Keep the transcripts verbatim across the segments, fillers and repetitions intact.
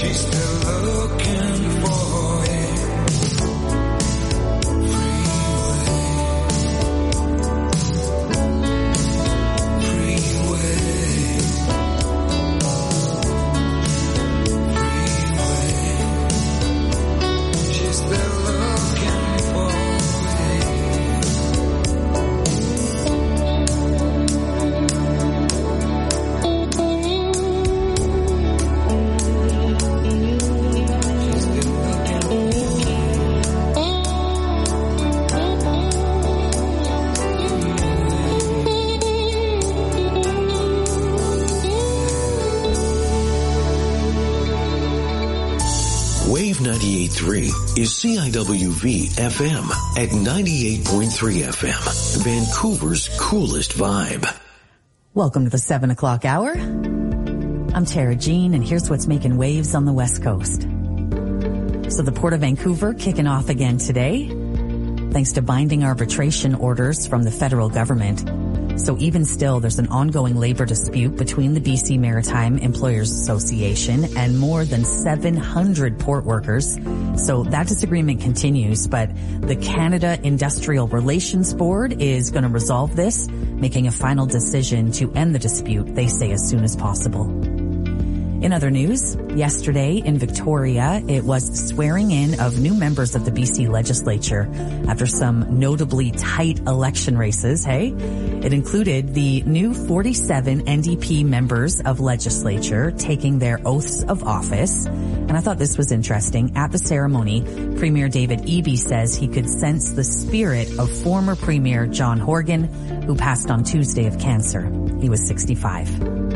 She's still looking for it. ninety-eight point three is C I W V F M at ninety-eight point three F M, Vancouver's coolest vibe. Welcome to the seven o'clock hour. I'm Tara Jean, and here's what's making waves on the West Coast. So the Port of Vancouver kicking off again today, thanks to binding arbitration orders from the federal government. So even still, there's an ongoing labor dispute between the B C Maritime Employers Association and more than seven hundred port workers. So that disagreement continues, but the Canada Industrial Relations Board is going to resolve this, making a final decision to end the dispute, they say, as soon as possible. In other news, yesterday in Victoria, it was the swearing in of new members of the B C legislature after some notably tight election races, hey? It included the new forty-seven N D P members of legislature taking their oaths of office. And I thought this was interesting. At the ceremony, Premier David Eby says he could sense the spirit of former Premier John Horgan, who passed on Tuesday of cancer. He was sixty-five.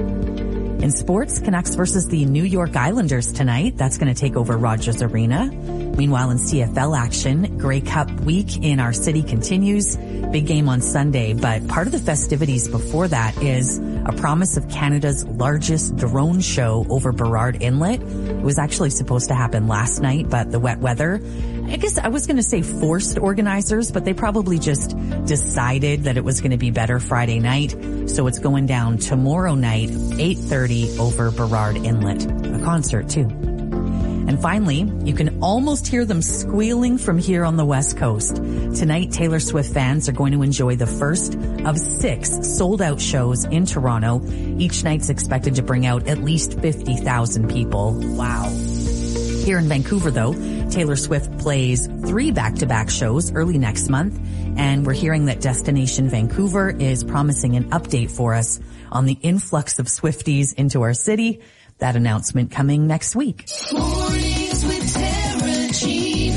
In sports, Canucks versus the New York Islanders tonight. That's going to take over Rogers Arena. Meanwhile, in C F L action, Grey Cup week in our city continues. Big game on Sunday, but part of the festivities before that is a promise of Canada's largest drone show over Burrard Inlet. It was actually supposed to happen last night, but the wet weather, I guess I was going to say forced organizers, but they probably just decided that it was going to be better Friday night. So it's going down tomorrow night, eight thirty over Burrard Inlet. A concert too. And finally, you can almost hear them squealing from here on the West Coast. Tonight, Taylor Swift fans are going to enjoy the first of six sold-out shows in Toronto. Each night's expected to bring out at least fifty thousand people. Wow. Here in Vancouver, though, Taylor Swift plays three back-to-back shows early next month, and we're hearing that Destination Vancouver is promising an update for us on the influx of Swifties into our city. That announcement coming next week. Mornings with Tara Jean.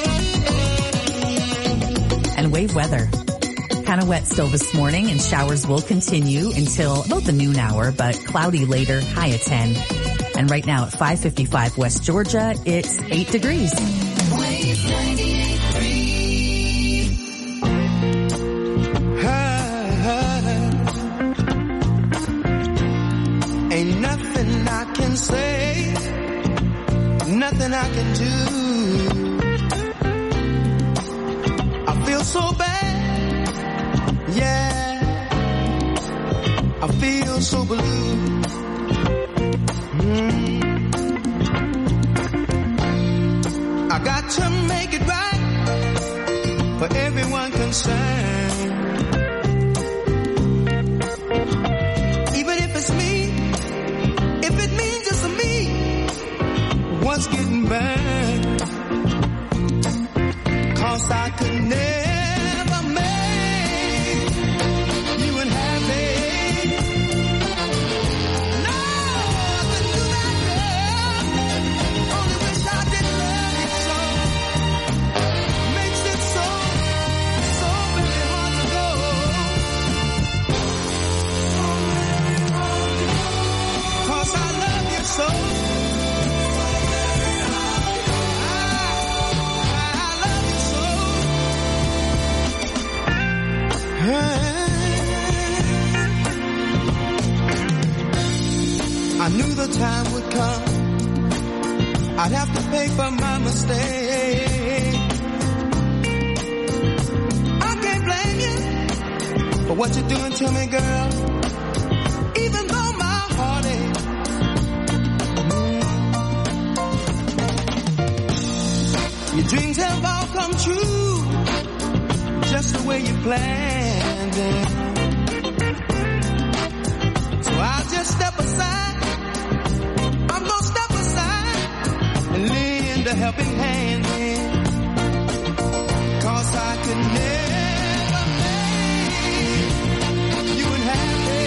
And wave weather. Kind of wet still this morning, and showers will continue until about the noon hour, but cloudy later, high at ten. And right now at five fifty-five West Georgia, it's eight degrees. Wave ninety-eight point three. Ain't nothing I can say, nothing I can do. I feel so bad, yeah, I feel so blue. Mm. I got to make it right for everyone concerned. Even if it's me, if it means just me, what's getting burned? Cause I could never make you unhappy. No, I couldn't do that, girl. Only wish I didn't love you so. Makes it so, so very hard to go. Cause I love you so. I knew the time would come, I'd have to pay for my mistake. I can't blame you for what you're doing to me, girl. Even though my heart aches, Your dreams have all come true, just the way you planned them. So I'll just step aside, I'm gonna step aside and lend a helping hand in, 'cause I could never make you unhappy.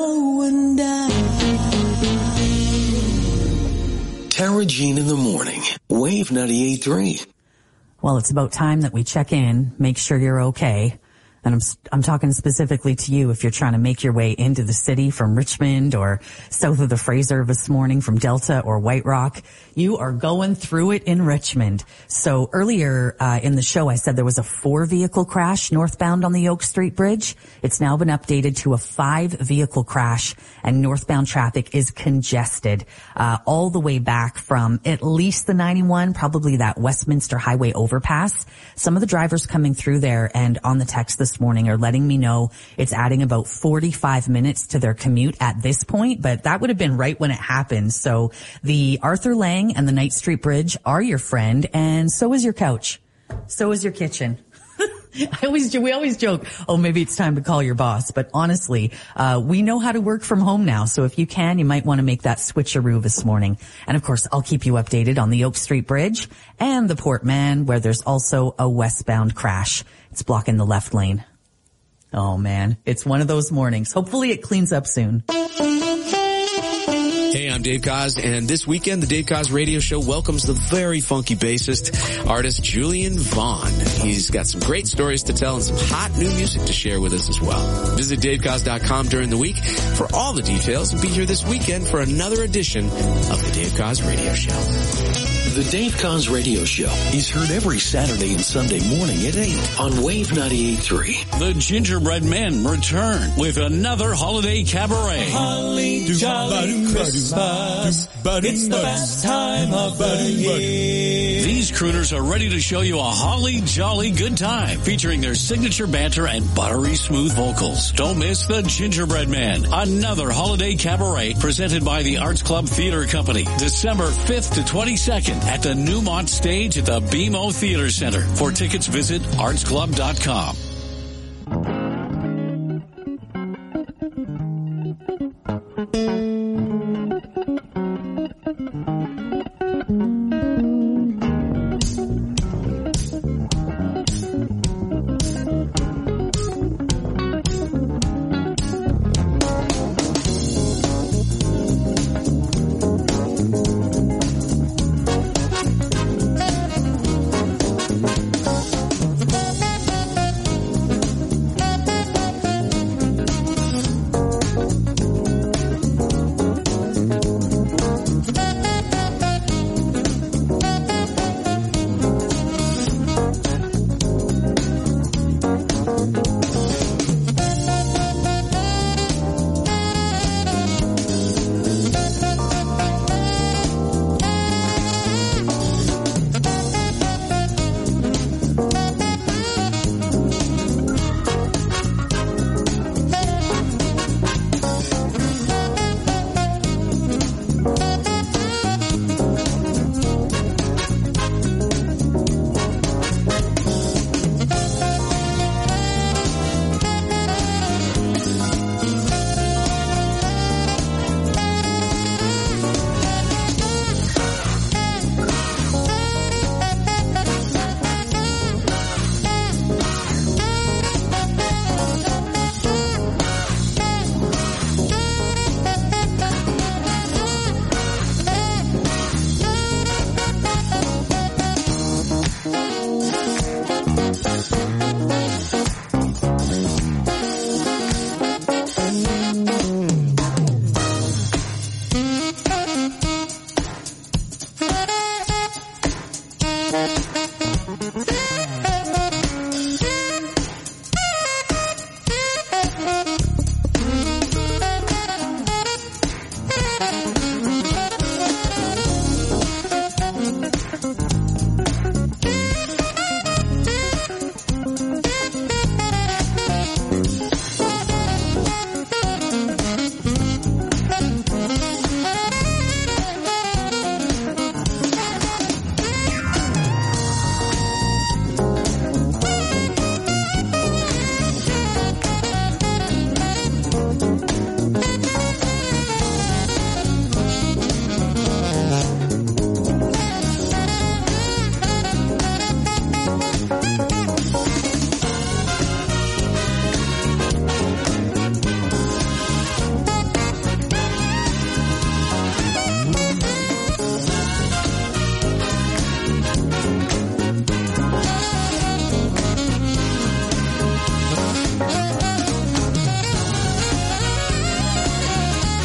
going down. Tara Jean in the morning. Wave ninety-eight point three. Well, it's about time that we check in, make sure you're okay. And I'm, I'm talking specifically to you if you're trying to make your way into the city from Richmond or south of the Fraser this morning from Delta or White Rock. You are going through it in Richmond. So earlier uh, in the show, I said there was a four vehicle crash northbound on the Oak Street Bridge. It's now been updated to a five vehicle crash, and northbound traffic is congested uh, all the way back from at least the ninety-one, probably that Westminster Highway overpass. Some of the drivers coming through there and on the text this morning are letting me know it's adding about forty-five minutes to their commute at this point, but that would have been right when it happened. So the Arthur Lang and the Knight Street Bridge are your friend, and so is your couch. So is your kitchen. I always, we always joke, oh, maybe it's time to call your boss. But honestly, uh, we know how to work from home now. So if you can, you might want to make that switcheroo this morning. And of course, I'll keep you updated on the Oak Street Bridge and the Port Mann, where there's also a westbound crash. It's blocking the left lane. Oh man, it's one of those mornings. Hopefully it cleans up soon. Hey, I'm Dave Koz, and this weekend, the Dave Koz Radio Show welcomes the very funky bassist, artist Julian Vaughn. He's got some great stories to tell and some hot new music to share with us as well. Visit dave koz dot com during the week for all the details and be here this weekend for another edition of the Dave Koz Radio Show. The Dave Koz Radio Show is heard every Saturday and Sunday morning at eight on Wave ninety-eight point three. The Gingerbread Men return with another holiday cabaret. Holly jolly Christmas, it's the best time of the year. These crooners are ready to show you a holly jolly good time, featuring their signature banter and buttery smooth vocals. Don't miss the Gingerbread Man, another holiday cabaret presented by the Arts Club Theater Company, December fifth to twenty-second at the Newmont Stage at the B M O Theater Center. For tickets, visit arts club dot com.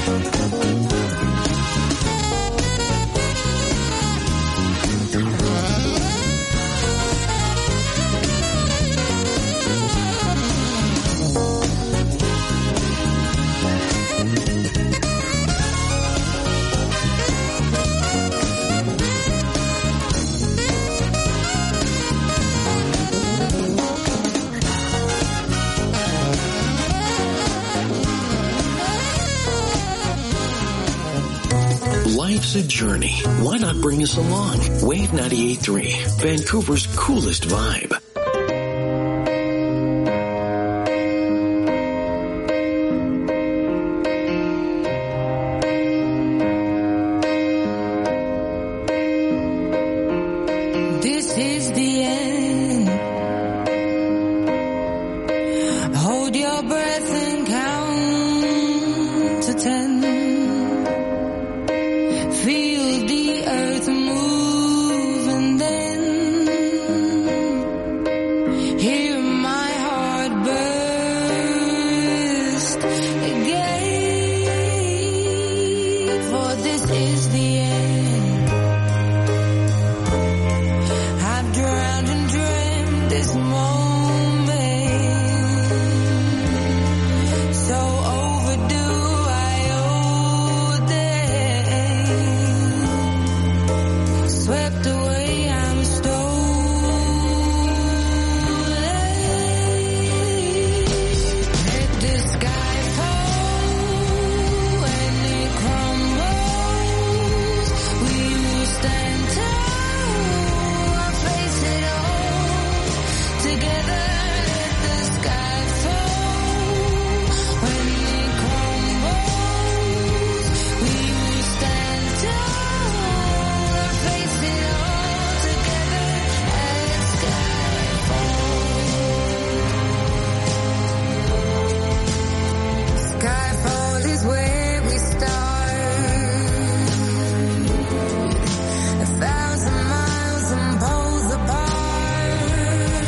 Life's a journey. Why not bring us along? Wave ninety-eight point three, Vancouver's coolest vibe. This is the end. Hold your breath and count to ten. Feel the earth move and then hear my heart burst again. For this is the end. I've drowned and dreamt this moment, so overdue I owe them. Swept away, I'm stolen. Let the sky fall when it crumbles. We will stand tall, face it all together. Let the sky fall when it crumbles. We will stand tall, face it all together. Let sky fall. Skyfall is where we start. A thousand miles and poles apart,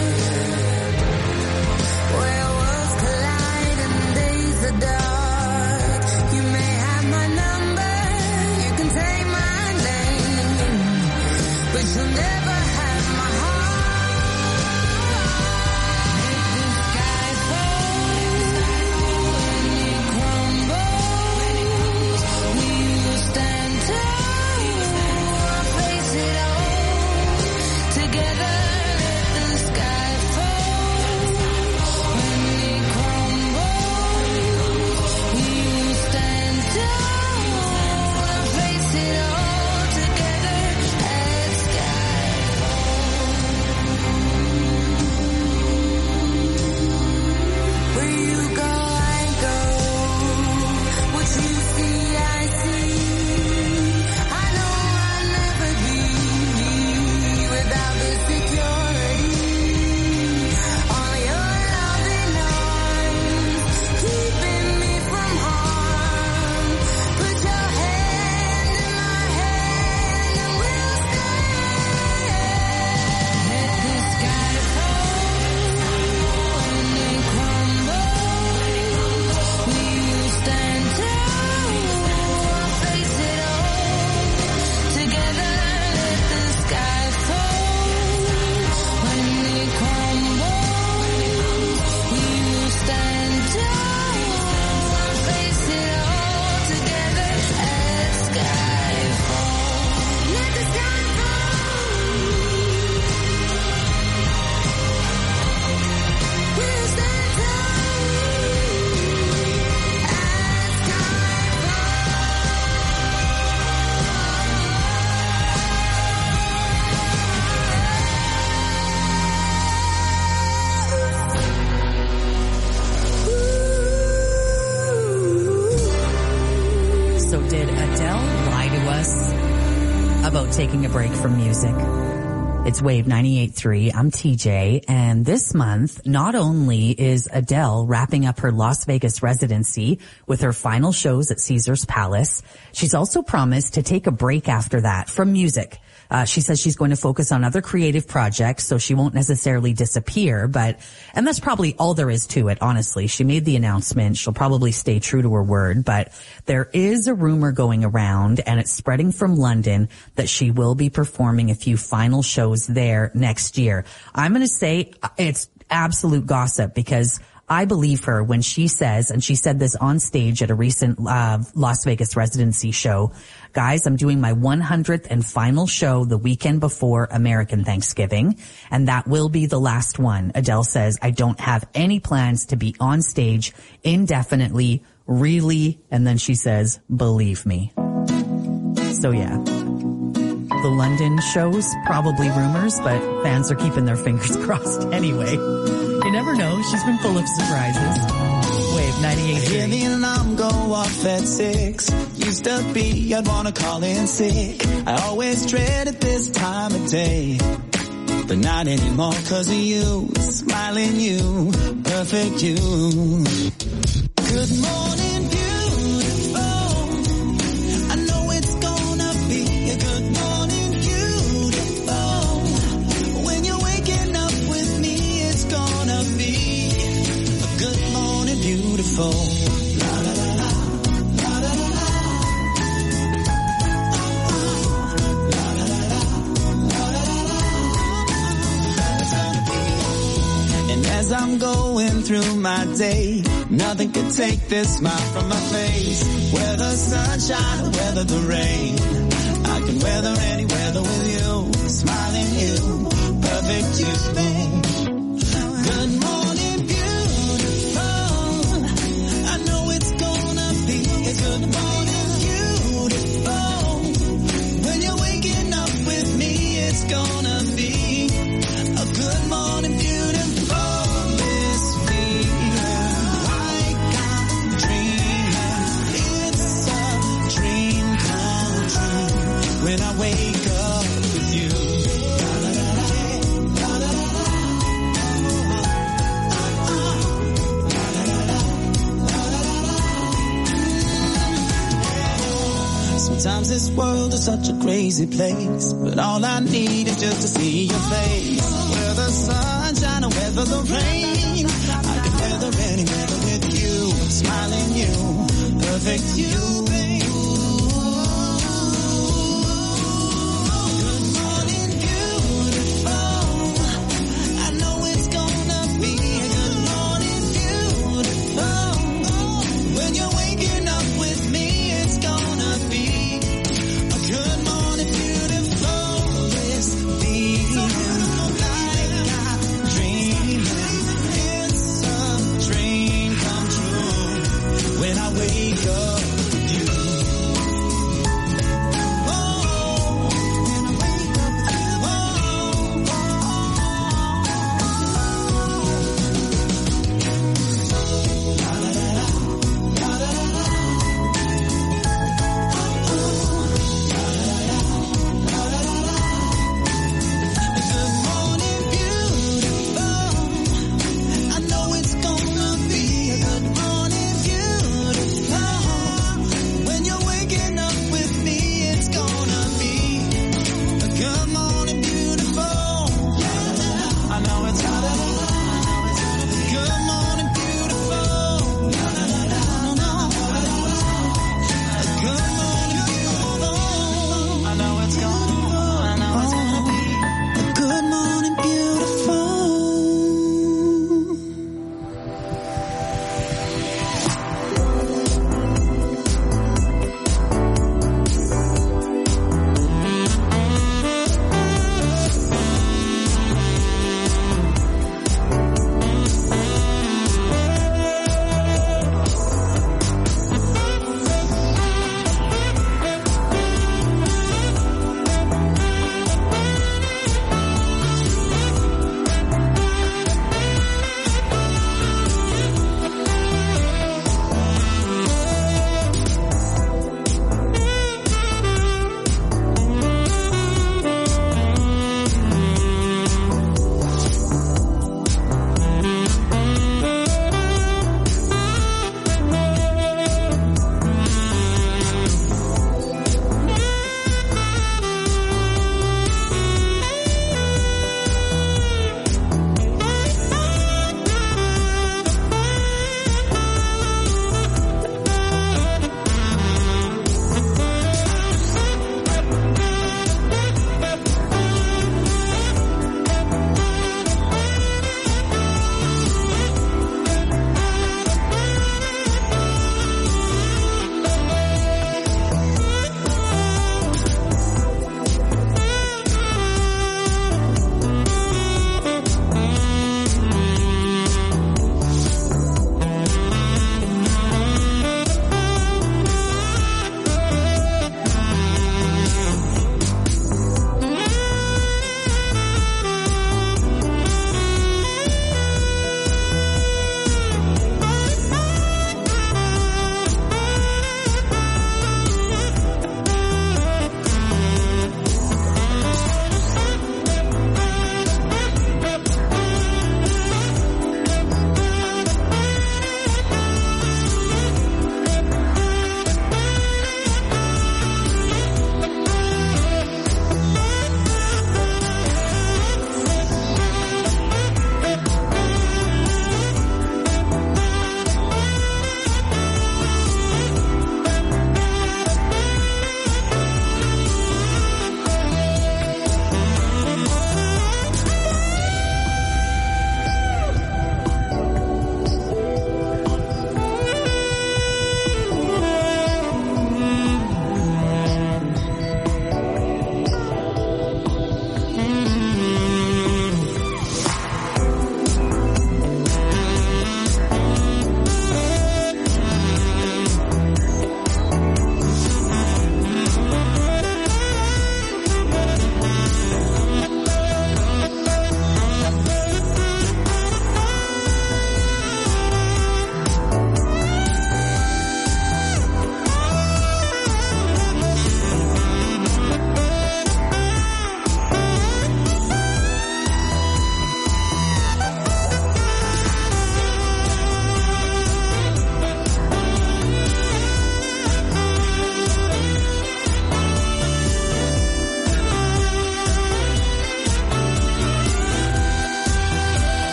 where worlds collide and days are dark. You may have my number, you can take my name, but you'll never have my heart. Let the sky fall when it crumbles. We will stand tall, face it all together. Let the sky fall when it crumbles. We will stand tall, face it all together. Let sky fall. Where you go, I go. What you see, I see. I know I'll never be without the security. All your loving arms keeping me from harm. Put your hand in my hand and we'll stand. Let the sky fall when it crumbles. We will stand tall, face it all together. Let the sky fall when it crumbles. We will stand tall, face it all together. Let sky fall. Let the sky fall. We'll stand tall. Let So did Adele lie to us about taking a break from music? It's Wave ninety-eight point three. I'm T J. And this month, not only is Adele wrapping up her Las Vegas residency with her final shows at Caesars Palace, she's also promised to take a break after that from music. Uh, she says she's going to focus on other creative projects, so she won't necessarily disappear, but, and that's probably all there is to it, honestly. She made the announcement. She'll probably stay true to her word, but there is a rumor going around, and it's spreading from London, that she will be performing a few final shows there next year. I'm going to say it's absolute gossip, because I believe her when she says, and she said this on stage at a recent uh, Las Vegas residency show, guys, I'm doing my one hundredth and final show the weekend before American Thanksgiving, and that will be the last one. Adele says, I don't have any plans to be on stage indefinitely, really, and then she says, believe me. So yeah, the London shows, probably rumors, but fans are keeping their fingers crossed anyway. You never know. She's been full of surprises. Wave ninety-eight. Hear the alarm go off at six. Used to be, I'd want to call in sick. I always dreaded this time of day, but not anymore because of you. Smiling you, perfect you. Good morning, beautiful. I know it's gonna be a good morning, beautiful. When you're waking up with me, it's gonna be a good morning, beautiful. La la la la, la la la la. La la la la, la la la la. It's gonna be. And as I'm going through my day, nothing could take this smile from my face. Whether sunshine or whether the rain, I can weather any weather with you. Smiling you, perfect you, babe. Good morning, beautiful. I know it's gonna be a good morning, beautiful. When you're waking up with me, it's gonna be a good morning, beautiful. This feeling like I'm dreaming. It's a dream come true when I wake up with you. La la la la, la la la la. La la la la, la la la la. Sometimes this world is such a crazy place, but all I need is just to see your face. Whether sunshine or whether the rain, I can weather any weather with you. Smiling you, perfect you, babe. Good morning, beautiful. I know it's gonna be a good morning, beautiful. When you're waking up with me, it's gonna be a good morning, beautiful. This feeling like I'm dreaming. It's a dream come true when I wake up with you.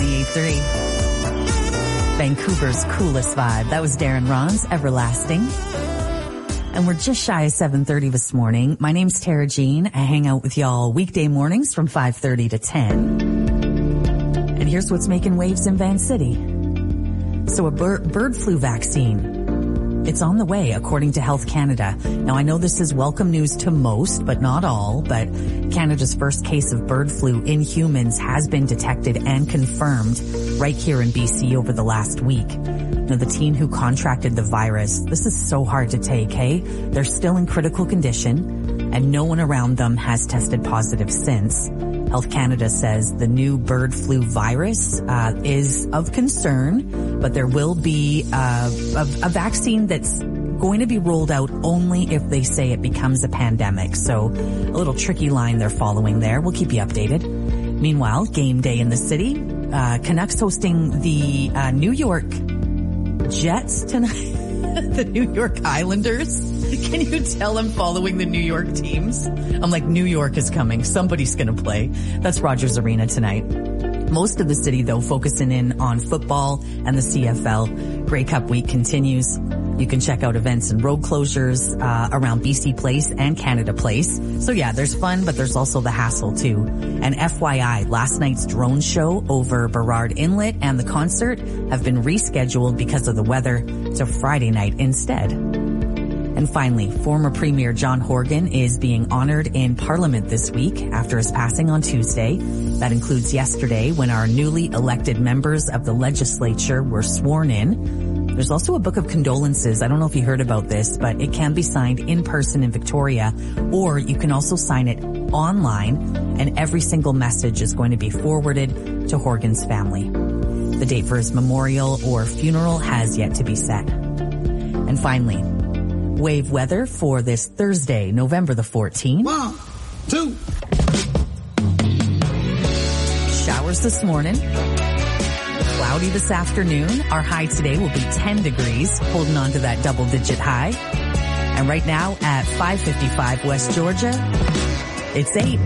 ninety-eight point three. Vancouver's coolest vibe. That was Darren Ron's Everlasting. And we're just shy of seven thirty this morning. My name's Tara Jean. I hang out with y'all weekday mornings from five thirty to ten. And here's what's making waves in Van City. So a bird, bird flu vaccine. It's on the way, according to Health Canada. Now, I know this is welcome news to most, but not all, but Canada's first case of bird flu in humans has been detected and confirmed right here in B C over the last week. Now, the teen who contracted the virus, this is so hard to take, hey? They're still in critical condition, and no one around them has tested positive since. Health Canada says the new bird flu virus uh, is of concern, but there will be uh, a, a vaccine that's going to be rolled out only if they say it becomes a pandemic. So a little tricky line they're following there. We'll keep you updated. Meanwhile, game day in the city. Uh, Canucks hosting the uh, New York Jets tonight. The New York Islanders. Can you tell I'm following the New York teams? I'm like, New York is coming. Somebody's going to play. That's Rogers Arena tonight. Most of the city, though, focusing in on football and the C F L. Grey Cup week continues. You can check out events and road closures uh, around B C Place and Canada Place. So yeah, there's fun, but there's also the hassle too. And F Y I, last night's drone show over Burrard Inlet and the concert have been rescheduled because of the weather to Friday night instead. And finally, former Premier John Horgan is being honored in Parliament this week after his passing on Tuesday. That includes yesterday when our newly elected members of the legislature were sworn in. There's also a book of condolences. I don't know if you heard about this, but it can be signed in person in Victoria, or you can also sign it online, and every single message is going to be forwarded to Horgan's family. The date for his memorial or funeral has yet to be set. And finally, wave weather for this Thursday, November the fourteenth. One, two. Showers this morning. Cloudy this afternoon. Our high today will be ten degrees, holding on to that double-digit high. And right now at five fifty-five West Georgia, it's eight.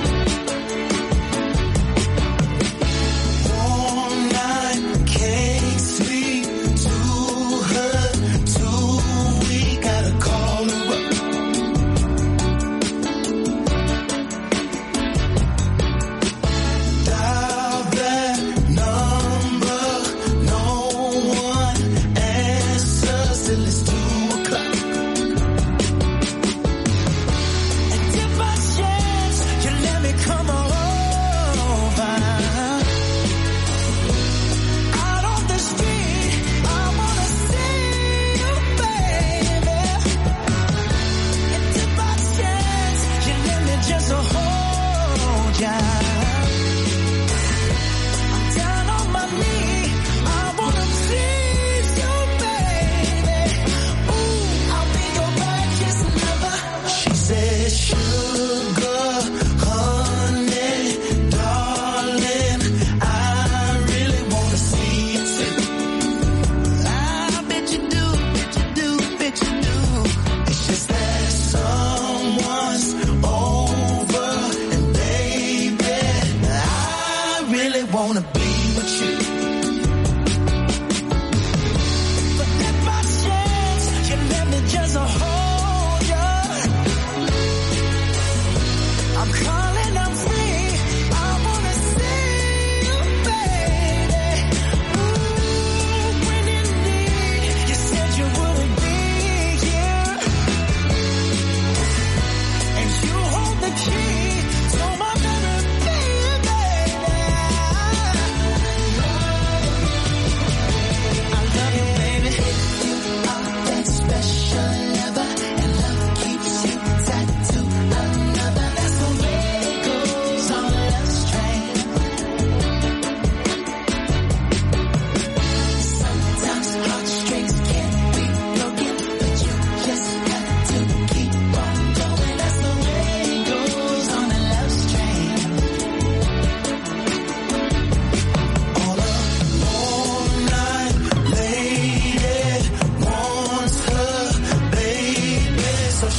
All night came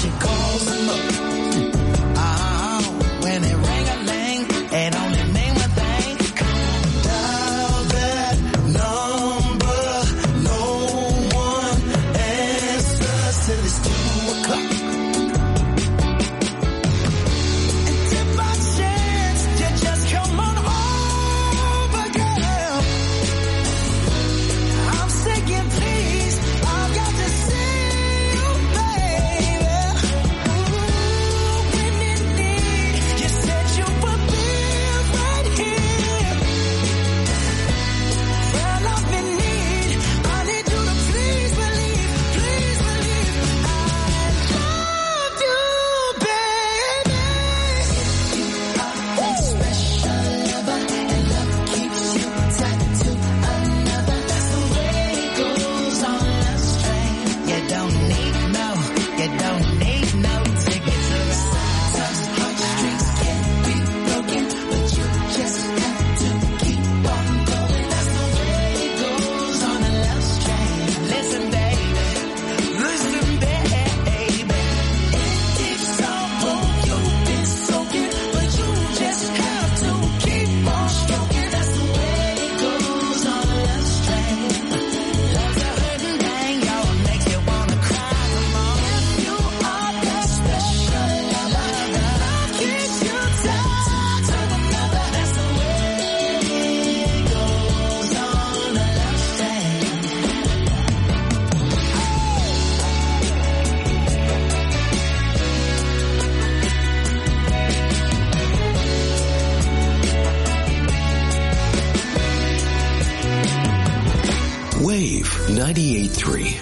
she calls him up. Uh-huh. When it ring-a-ling, it only mean one thing. Dial that number, no one answers till it's two o'clock. And tip my chance, you just come on over, girl. I'm saying please, I've got to see you, baby. Ooh, when in need, you said you would be right here. Well, I'm in need, I need you to please believe, please believe I love you, baby. You are a special lover, and love keeps you tied to another. That's the way it goes on love's train. You don't need no, you don't need no ticket to ride. Sometimes heartstrings can be broken, but you just have to keep on going. That's the way it goes on a love's train. Listen, baby, listen, baby. It keeps on both you've been soaking, but you just have to keep on stroking. That's the way it goes on a love's train. Love's a hurting thing, y'all, makes you wanna cry. Come on, if you are that special lover, love keeps you tied to another. That's the way it goes on a love's train. Wave ninety-eight point three.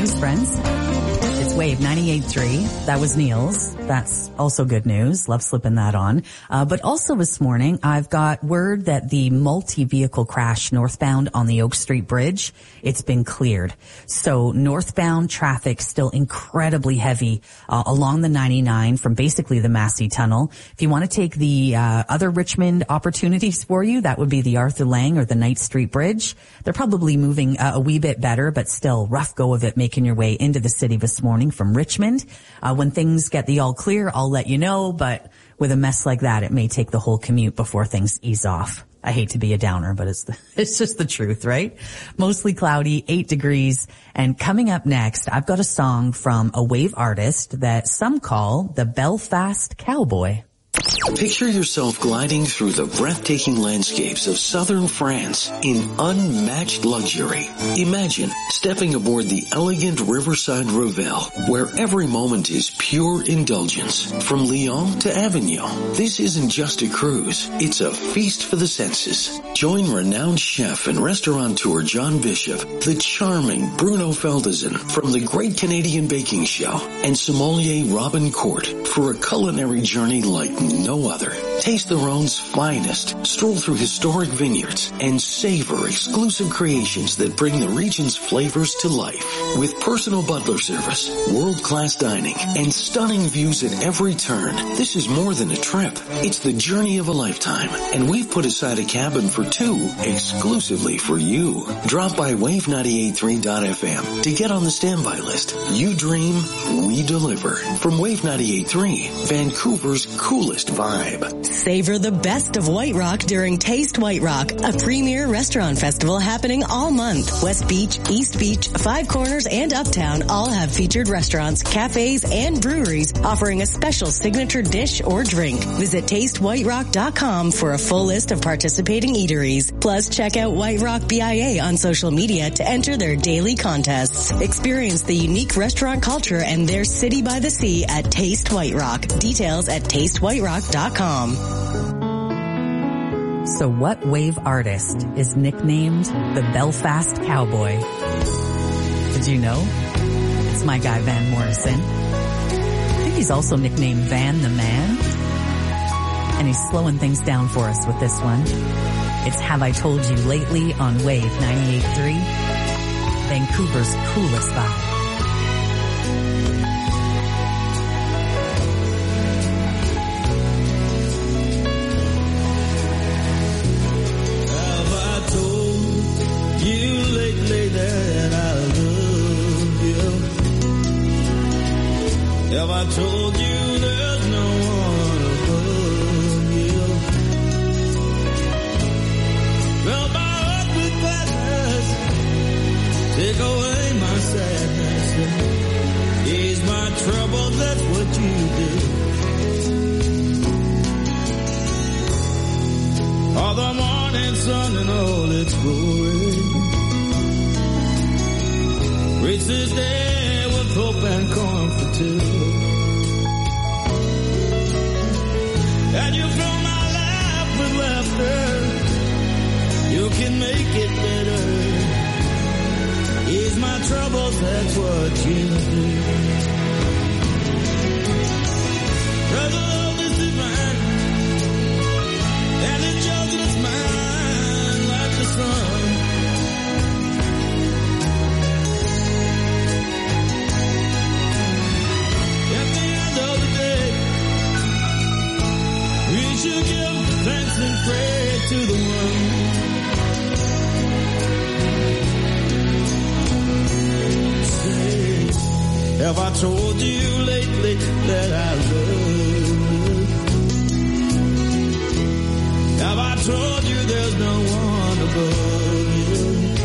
news, friends. It's Wave ninety-eight point three. That was Neil's. That's also good news. Love slipping that on. Uh, but also this morning, I've got word that the multi-vehicle crash northbound on the Oak Street Bridge, it's been cleared. So northbound traffic still incredibly heavy uh, along the ninety-nine from basically the Massey Tunnel. If you want to take the uh, other Richmond opportunities for you, that would be the Arthur Lang or the Knight Street Bridge. They're probably moving uh, a wee bit better, but still rough go of it making your way into the city this morning from Richmond. Uh, when things get the all clear, I'll let you know, but with a mess like that, it may take the whole commute before things ease off. I hate to be a downer, but it's the, it's just the truth, right? Mostly cloudy, eight degrees. And coming up next, I've got a song from a Wave artist that some call the Belfast Cowboy. Picture yourself gliding through the breathtaking landscapes of southern France in unmatched luxury. Imagine stepping aboard the elegant riverside Revel, where every moment is pure indulgence. From Lyon to Avignon, this isn't just a cruise, it's a feast for the senses. Join renowned chef and restaurateur John Bishop, the charming Bruno Feldesen from the Great Canadian Baking Show, and sommelier Robin Court for a culinary journey like no other. Taste the Rhone's finest, stroll through historic vineyards, and savor exclusive creations that bring the region's flavors to life. With personal butler service, world-class dining, and stunning views at every turn, this is more than a trip. It's the journey of a lifetime, and we've put aside a cabin for two exclusively for you. Drop by wave ninety-eight point three dot f m to get on the standby list. You dream, we deliver. From Wave ninety-eight point three, Vancouver's coolest vibe. Savor the best of White Rock during Taste White Rock, a premier restaurant festival happening all month. West Beach, East Beach, Five Corners, and Uptown all have featured restaurants, cafes, and breweries offering a special signature dish or drink. Visit taste white rock dot com for a full list of participating eateries. Plus, check out White Rock B I A on social media to enter their daily contests. Experience the unique restaurant culture and their city by the sea at Taste White Rock. Details at taste white rock dot com. So what Wave artist is nicknamed the Belfast Cowboy? Did you know? It's my guy Van Morrison. I think he's also nicknamed Van the Man. And he's slowing things down for us with this one. It's Have I Told You Lately on Wave ninety-eight point three, Vancouver's coolest vibe. Have I told you there's no one above you? Fill my heart with gladness, take away my sadness, ease my trouble, that's what you do. All the morning sun and all its glory, reach this day with hope and comfort too. And you fill my life with laughter. You can make it better. Ease my troubles, that's what you do. 'Cause the love is divine, and it shows it's mine like the sun. At the end of the day, we should give thanks and pray to the one. Say, have I told you lately that I love you? Have I told you there's no one above you?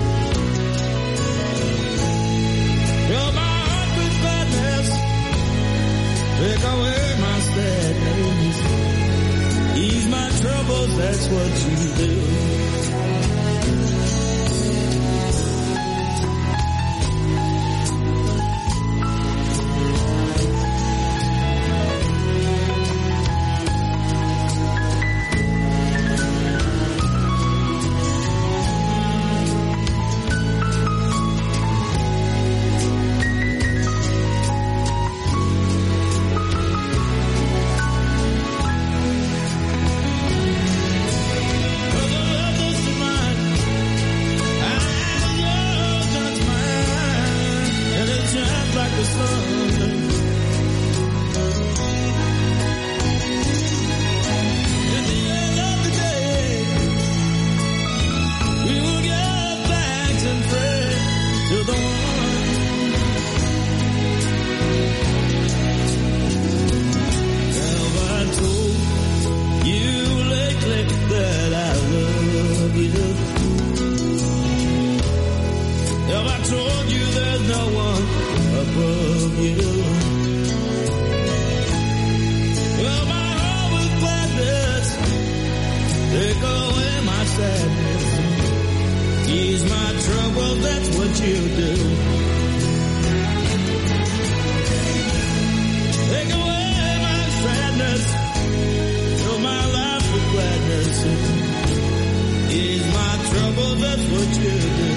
Fill my heart with gladness, take away my sadness, ease my troubles, that's what you do. told you there's no one above you. Well, my heart with gladness, take away my sadness, ease my trouble, that's what you do. Take away my sadness, fill my life with gladness, ease my trouble, that's what you do.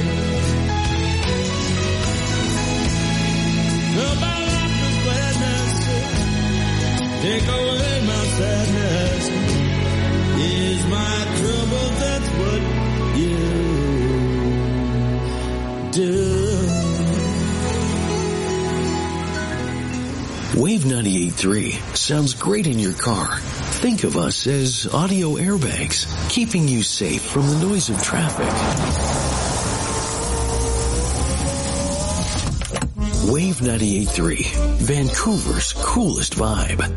Fill my life with gladness, take away my sadness, ease my trouble, that's what you do. Wave ninety-eight point three sounds great in your car. Think of us as audio airbags, keeping you safe from the noise of traffic. Wave ninety-eight point three, Vancouver's coolest vibe.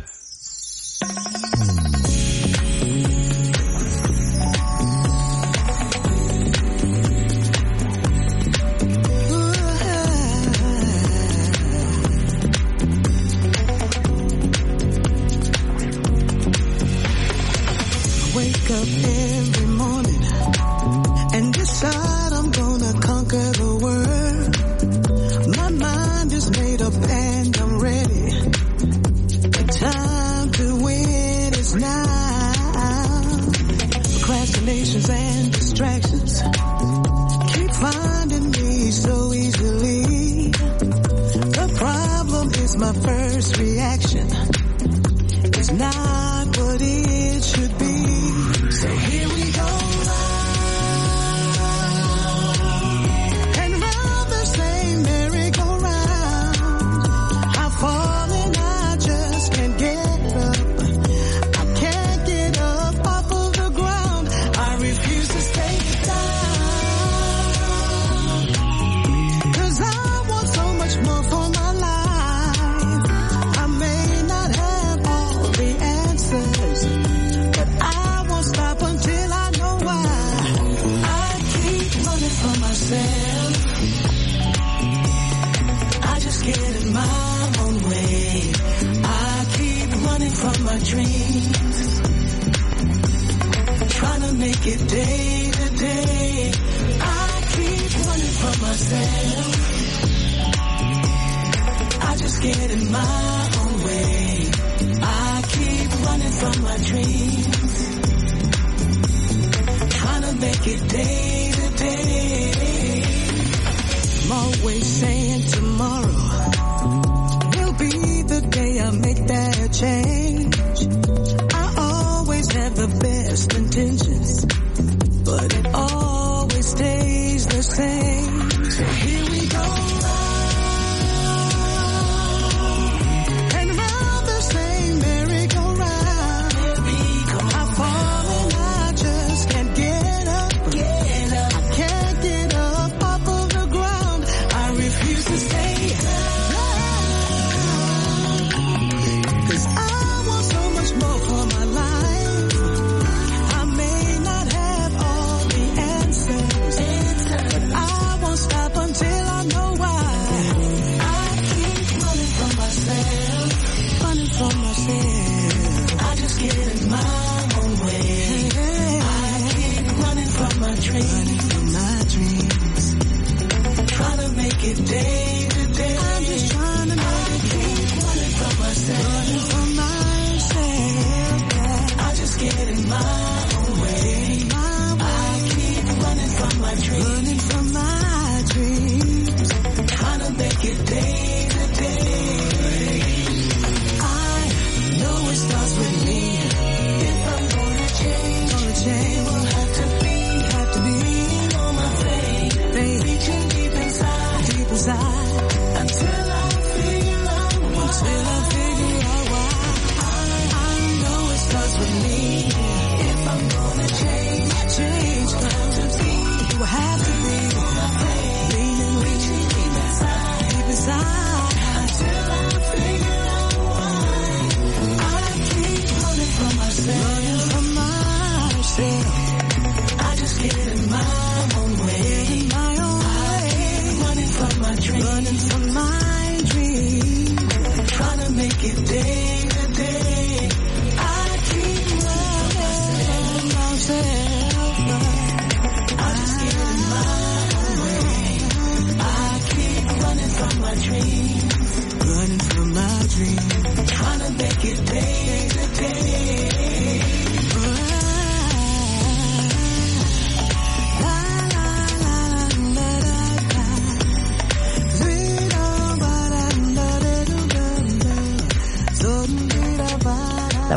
Wake up every morning and decide I'm gonna conquer the world. My mind is made up and I'm ready. The time to win is now. Procrastinations and distractions keep finding me so easily. The problem is my first reaction. It's not what it should be. So here we go, round and round the same merry-go-round. I fall and I just can't get up. I can't get up off of the ground. I refuse to stay down, 'cause I want so much more for my life. I may not have all the answers, but I won't stop until I know why. I keep running from myself. I just get in my own way. I keep running from my dreams, trying to make it day to day. I keep running from myself. I just get in my own way. I keep running from my dreams, trying to make it day to day. I'm always saying tomorrow will be the day I make that change. I always have the best intentions, but it always stays the same. So here we go, round and round the same merry-go-round. I fall and I just can't get up. I can't get up off of the ground. I refuse to stay down, 'cause I want so much more for my life. I may not have all the answers, but I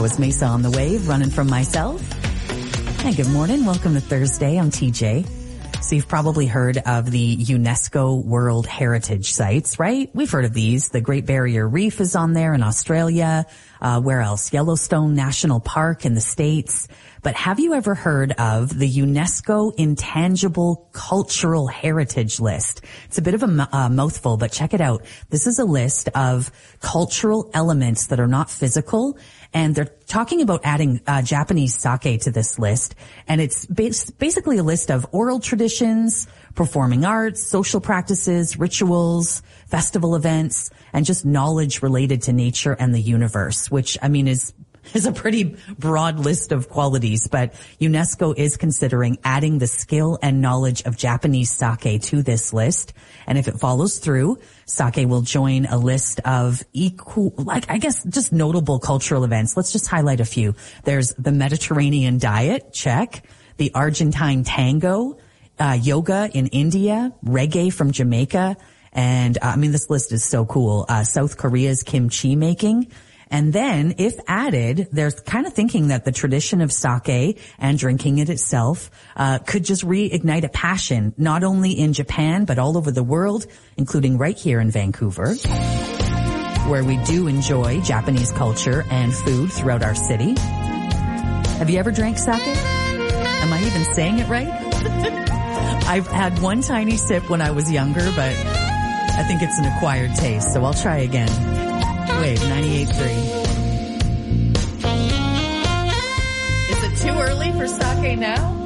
is Mesa on the Wave, running from myself. Hey, good morning. Welcome to Thursday. I'm T J. So you've probably heard of the UNESCO World Heritage Sites, right? We've heard of these. The Great Barrier Reef is on there in Australia. Uh, where else? Yellowstone National Park in the States. But have you ever heard of the UNESCO Intangible Cultural Heritage List? It's a bit of a uh, mouthful, but check it out. This is a list of cultural elements that are not physical, and they're talking about adding uh, Japanese sake to this list. And it's bas- basically a list of oral traditions, performing arts, social practices, rituals, festival events, and just knowledge related to nature and the universe, which, I mean, is is a pretty broad list of qualities, but UNESCO is considering adding the skill and knowledge of Japanese sake to this list. And if it follows through, sake will join a list of equal, like, I guess, just notable cultural events. Let's just highlight a few. There's the Mediterranean diet, check. The Argentine tango, uh, yoga in India, reggae from Jamaica. And, uh, I mean, this list is so cool. Uh, South Korea's kimchi making. And then, if added, they're kind of thinking that the tradition of sake and drinking it itself uh could just reignite a passion, not only in Japan, but all over the world, including right here in Vancouver, where we do enjoy Japanese culture and food throughout our city. Have you ever drank sake? Am I even saying it right? I've had one tiny sip when I was younger, but I think it's an acquired taste, so I'll try again. Wave ninety-eight point three. Is it too early for sake now?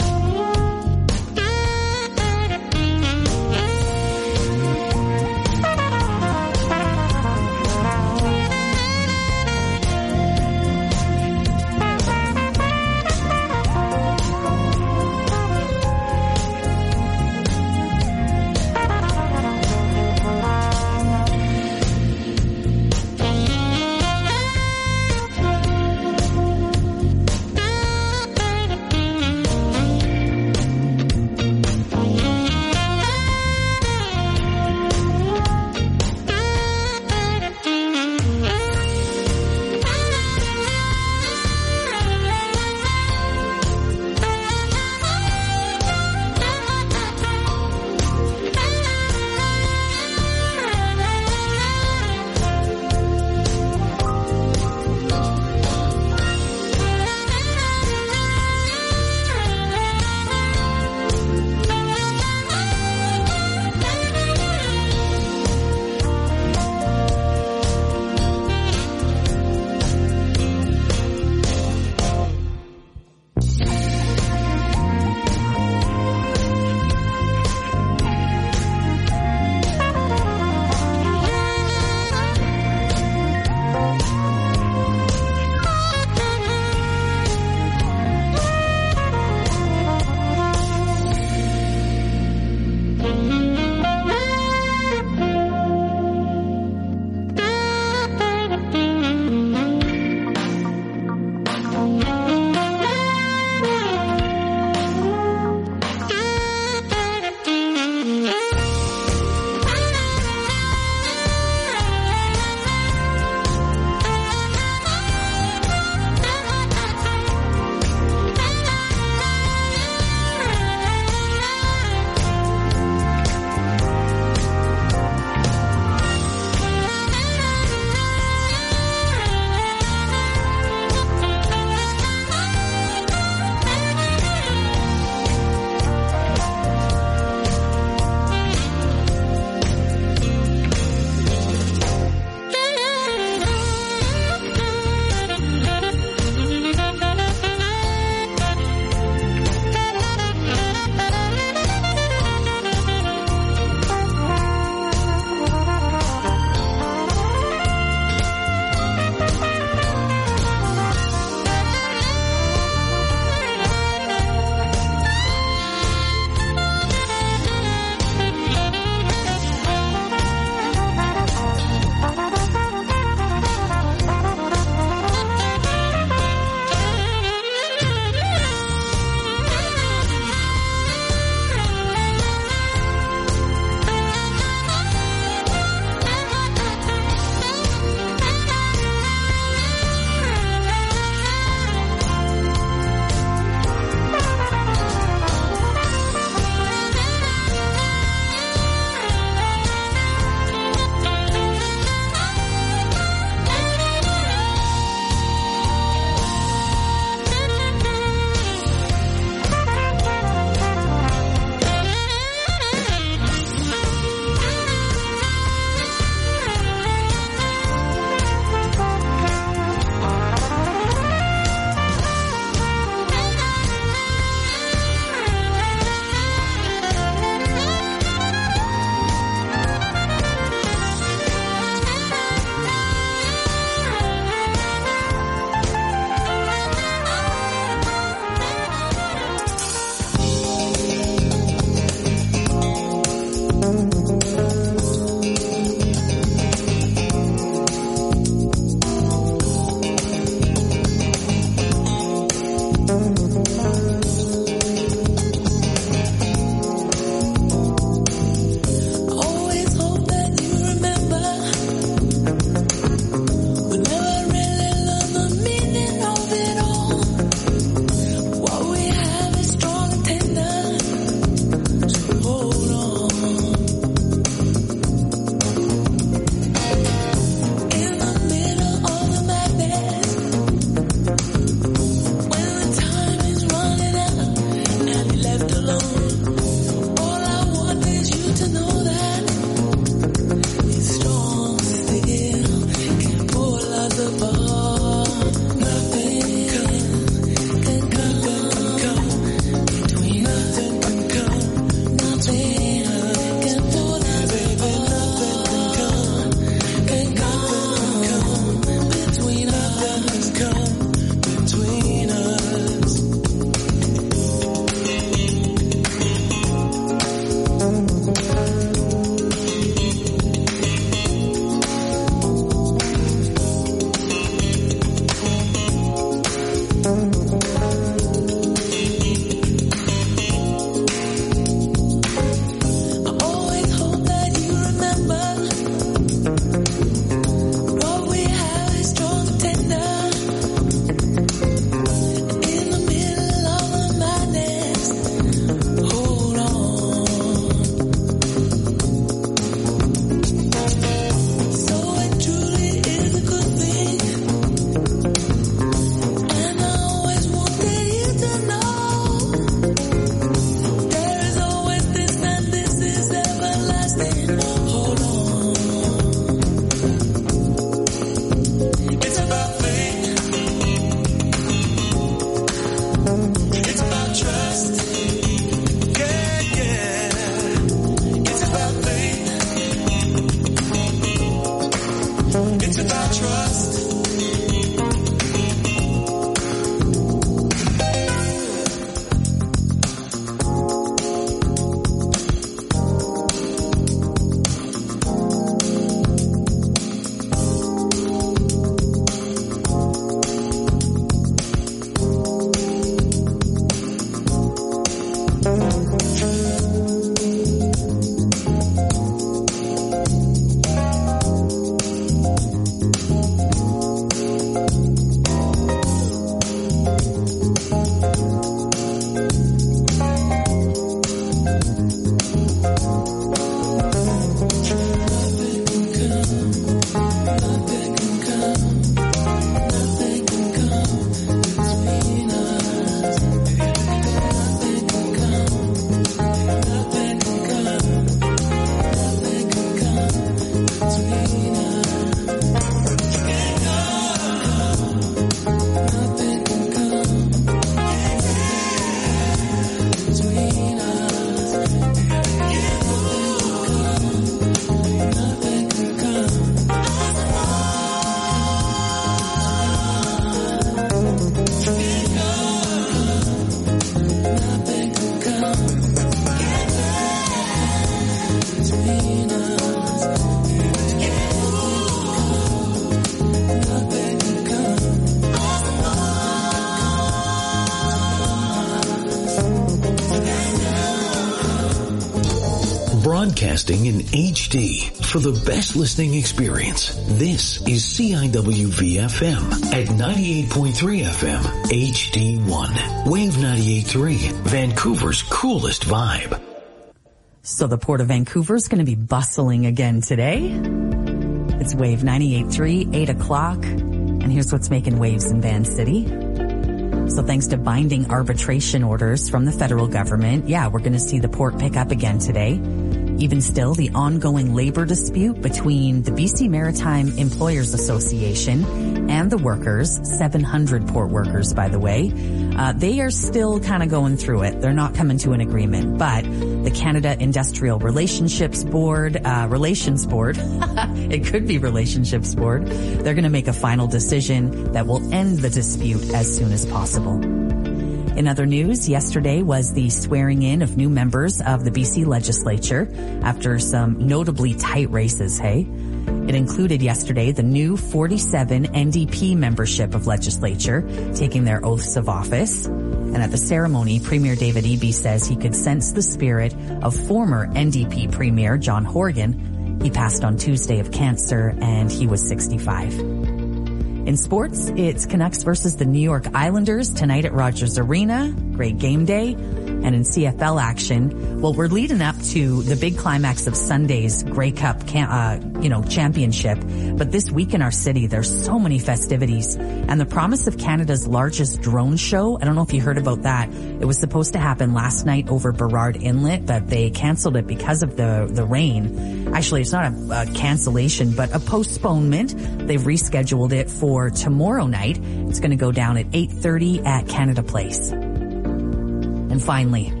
broadcasting in H D for the best listening experience. This is C I W V F M at ninety-eight point three F M H D one. Wave ninety-eight point three, Vancouver's coolest vibe. So the Port of Vancouver is going to be bustling again today. It's Wave ninety-eight point three, eight o'clock. And here's what's making waves in Van City. So thanks to binding arbitration orders from the federal government, yeah, we're going to see the port pick up again today. Even still, the ongoing labor dispute between the B C Maritime Employers Association and the workers, seven hundred port workers, by the way, uh, they are still kind of going through it. They're not coming to an agreement. But the Canada Industrial Relationships Board, uh, Relations Board, it could be Relationships Board, they're going to make a final decision that will end the dispute as soon as possible. In other news, yesterday was the swearing in of new members of the B C legislature after some notably tight races, hey? It included yesterday the new forty-seven N D P membership of legislature taking their oaths of office. And at the ceremony, Premier David Eby says he could sense the spirit of former N D P Premier John Horgan. He passed on Tuesday of cancer and he was sixty-five. In sports, it's Canucks versus the New York Islanders tonight at Rogers Arena. Great game day. And in C F L action, well, we're leading up to the big climax of Sunday's Grey Cup, uh, you know, championship. But this week in our city, there's so many festivities. And the promise of Canada's largest drone show, I don't know if you heard about that. It was supposed to happen last night over Burrard Inlet, but they canceled it because of the, the rain. Actually, it's not a, a cancellation, but a postponement. They've rescheduled it for tomorrow night. It's going to go down at eight thirty at Canada Place. And finally,